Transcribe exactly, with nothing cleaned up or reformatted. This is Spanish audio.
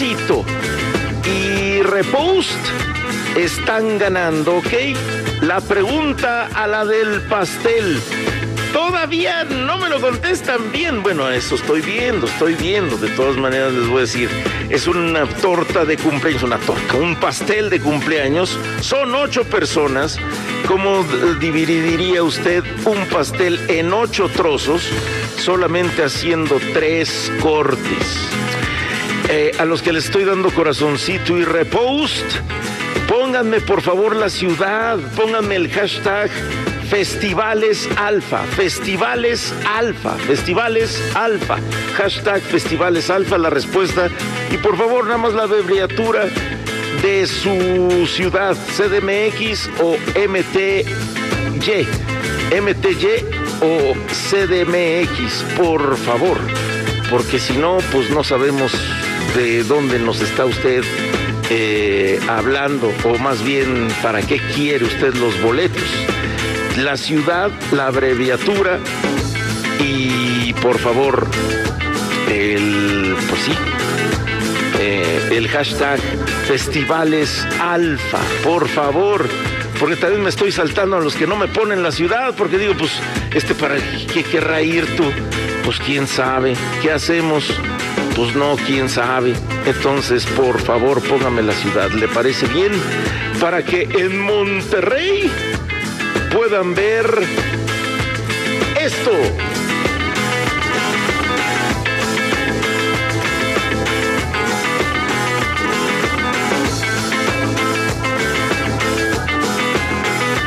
Cito y Repost están ganando, ¿ok? La pregunta a la del pastel. Todavía no me lo contestan bien. Bueno, eso estoy viendo, estoy viendo. De todas maneras les voy a decir, es una torta de cumpleaños, una torta, un pastel de cumpleaños. Son ocho personas. ¿Cómo dividiría usted un pastel en ocho trozos, solamente haciendo tres cortes? Eh, a los que les estoy dando corazoncito y repost, pónganme por favor la ciudad, pónganme el hashtag Festivales Alfa, Festivales Alfa, Festivales Alfa, hashtag Festivales Alfa, la respuesta, y por favor nada más la abreviatura de su ciudad, C D M X o M T Y, M T Y o C D M X, por favor, porque si no, pues no sabemos de dónde nos está usted eh, hablando, o más bien, ¿para qué quiere usted los boletos? La ciudad, la abreviatura y, por favor, el, pues sí, eh, el hashtag Festivales Alfa, por favor, porque también me estoy saltando a los que no me ponen la ciudad, porque digo, pues, este, ¿para qué querrá ir tú? Pues, ¿quién sabe? ¿Qué hacemos? Pues no, quién sabe. Entonces, por favor, póngame la ciudad, ¿le parece bien? Para que en Monterrey puedan ver esto.